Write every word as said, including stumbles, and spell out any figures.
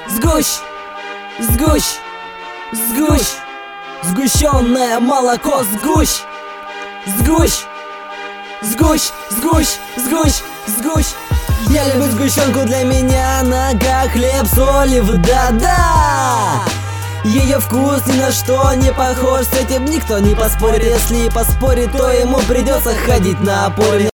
Сгущ, сгущ, сгущ, сгущенное молоко, сгущ, сгущ, сгущ, сгущ, сгущ, сгущ. Я люблю сгущенку, для меня она как хлеб с олив, да-да. Ее вкус ни на что не похож, с этим никто не поспорит. Если поспорит, то ему придется ходить на опоре.